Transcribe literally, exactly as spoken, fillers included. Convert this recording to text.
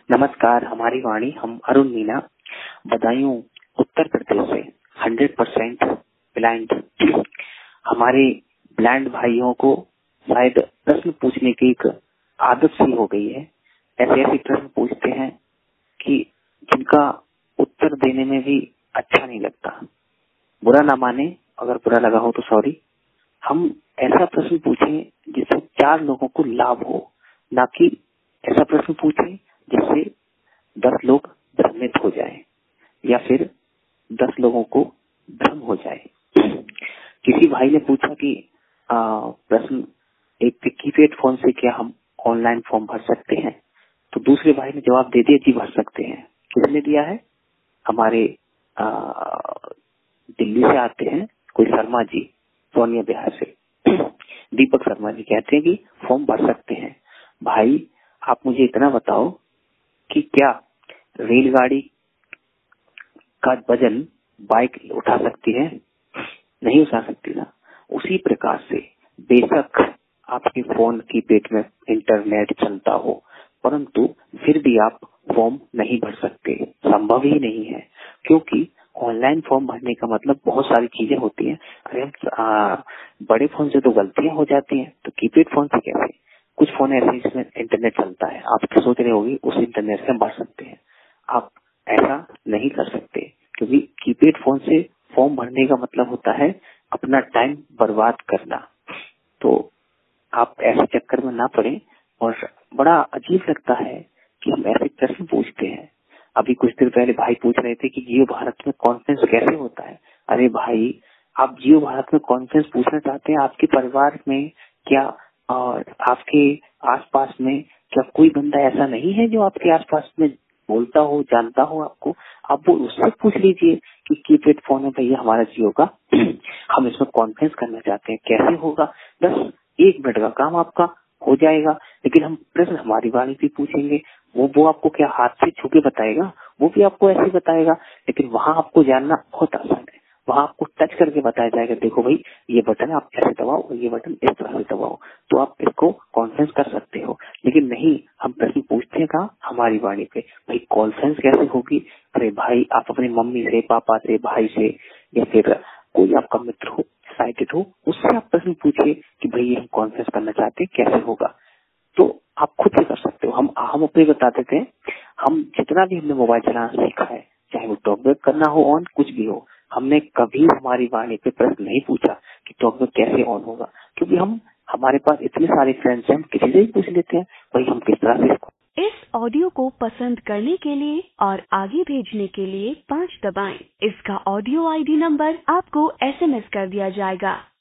नमस्कार, हमारी वाणी, हम अरुण मीना, बदायूं उत्तर प्रदेश से हंड्रेड परसेंट ब्लाइंड। हमारे ब्लाइंड भाइयों को शायद प्रश्न पूछने की एक आदत सी हो गई है। ऐसे ऐसे प्रश्न पूछते हैं कि जिनका उत्तर देने में भी अच्छा नहीं लगता। बुरा ना माने, अगर बुरा लगा हो तो सॉरी। हम ऐसा प्रश्न पूछें जिससे चार लोगों को लाभ हो, ना कि ऐसा प्रश्न पूछें जिससे दस लोग भ्रमित हो जाएं या फिर दस लोगों को भ्रम हो जाए। किसी भाई ने पूछा कि आ, प्रश्न एक कीपैड फोन से क्या हम ऑनलाइन फॉर्म भर सकते हैं, तो दूसरे भाई ने जवाब दे दिया जी भर सकते हैं। किसने दिया है? हमारे आ, दिल्ली से आते हैं कोई शर्मा जी, सोनिया बिहार से दीपक शर्मा जी कहते हैं कि फॉर्म भर सकते हैं। भाई आप मुझे इतना बताओ कि क्या रेलगाड़ी का वजन बाइक उठा सकती है? नहीं उठा सकती ना। उसी प्रकार से बेशक आपके फोन की पेट में इंटरनेट चलता हो, परंतु फिर भी आप फॉर्म नहीं भर सकते, संभव ही नहीं है। क्योंकि ऑनलाइन फॉर्म भरने का मतलब बहुत सारी चीजें होती हैं। अरे हम आ, बड़े फोन से तो गलतियां हो जाती हैं, तो कीपैड फोन से कैसे? कुछ फोन ऐसे जिसमें इंटरनेट चलता है, आप सोच रहे होगी उस इंटरनेट से भर सकते हैं। आप ऐसा नहीं कर सकते, क्योंकि कीपैड फोन से फॉर्म भरने का मतलब होता है अपना टाइम बर्बाद करना। तो आप ऐसे चक्कर में ना पड़े। और बड़ा अजीब लगता है कि हम ऐसे प्रश्न पूछते हैं। अभी कुछ देर पहले भाई पूछ रहे थे कि जियो भारत में कॉन्फ्रेंस कैसे होता है। अरे भाई, आप जियो भारत में कॉन्फ्रेंस पूछना चाहते हैं? आपके परिवार में क्या और आपके आसपास में क्या कोई बंदा ऐसा नहीं है जो आपके आसपास में बोलता हो, जानता हो आपको? आप वो उससे पूछ लीजिए कि कीपैड फोन है भैया हमारा जियो का, हम इसमें कॉन्फ्रेंस करना चाहते हैं, कैसे होगा? बस एक मिनट का काम आपका हो जाएगा। लेकिन हम प्रश्न हमारी वाणी पे पूछेंगे, वो वो आपको क्या हाथ से छू के बताएगा? वो भी आपको ऐसे ही बताएगा। लेकिन वहाँ आपको जानना बहुत आसान है, वहाँ आपको टच करके बताया जाएगा, देखो भाई ये बटन आप ऐसे दबाओ और ये बटन इस तरह से दबाओ, तो आप इसको कॉन्फ्रेंस कर सकते हो। लेकिन नहीं, हम प्रश्न पूछते हैं कहाँ? हमारी वाणी पे। भाई कॉन्फ्रेंस कैसे होगी? अरे भाई आप अपनी मम्मी से, पापा से, भाई से या फिर कोई आपका मित्र हो, एक्साइटेड हो, उससे आप प्रश्न पूछिए कि भाई हम कॉन्फ्रेंस करना चाहते हैं, कैसे होगा? तो आप खुद से कर सकते हो। हम हम अपने बता देते हैं। हम जितना भी हमने मोबाइल चलाना सीखा है, चाहे वो टॉकबैक करना हो ऑन, कुछ भी हो, हमने कभी हमारी वाणी पे प्रश्न नहीं पूछा कि टॉकबैक कैसे ऑन होगा। क्योंकि हम हमारे पास इतने सारे फ्रेंड्स हैं, हम किसी से ही पूछ लेते हैं भाई हम किस तरह से इसको। इस ऑडियो को पसंद करने के लिए और आगे भेजने के लिए पाँच दबाएं। इसका ऑडियो आईडी नंबर आपको एसएमएस कर दिया जाएगा।